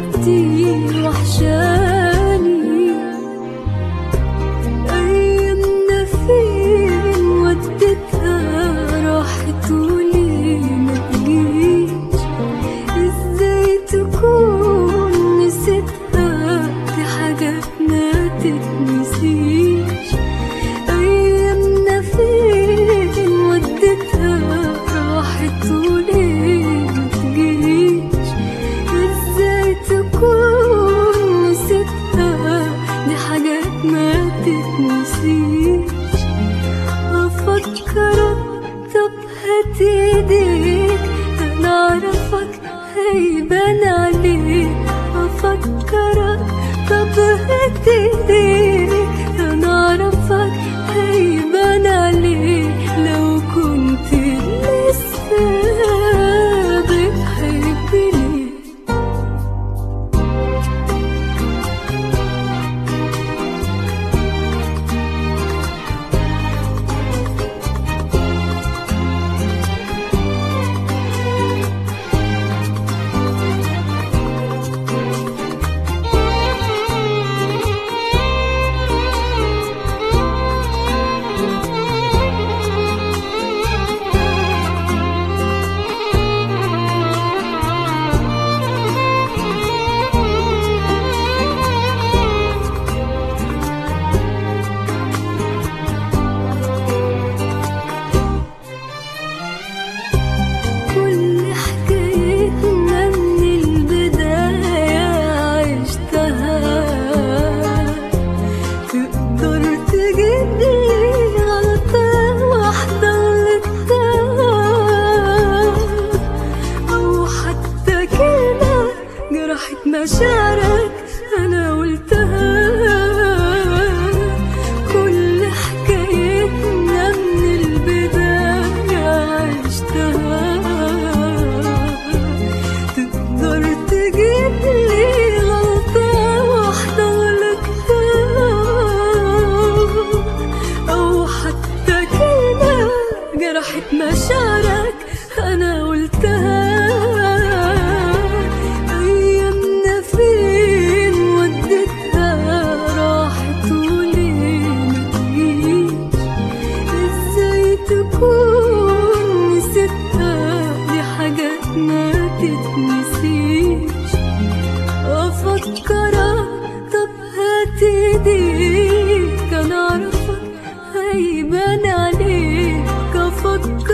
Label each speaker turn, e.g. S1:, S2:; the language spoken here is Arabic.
S1: كتير وحشاني. أيامنا فين ودتها راحت وليه مجيش؟ ازاي تكون نسيتها؟ دي حاجات ما تتنسيش. أيامنا فين ودتها راحت وليه متجيش؟ ازاي تكون نسيتها؟ دي حاجات ما تتنسيش. أفكرك طب هات ايديك، أنا أعرفك هيبان عليك. أفكرك طب هات ايديك، أنا أعرفك هيبان عليك. لو كنت لسه بتحبني مشاعرك أنا قلتها. كل حكايتنا من البداية عشتها. تقدر تجيبلي غلطة واحدة غلطتها، أو حتى كلمة جرحت مشاعرك أنا قلتها. تكون نسيتها، دي حاجات ما تتنسيش. أفكرك طب هات ايديك، أنا أعرفك هيبان عليك. أفكرك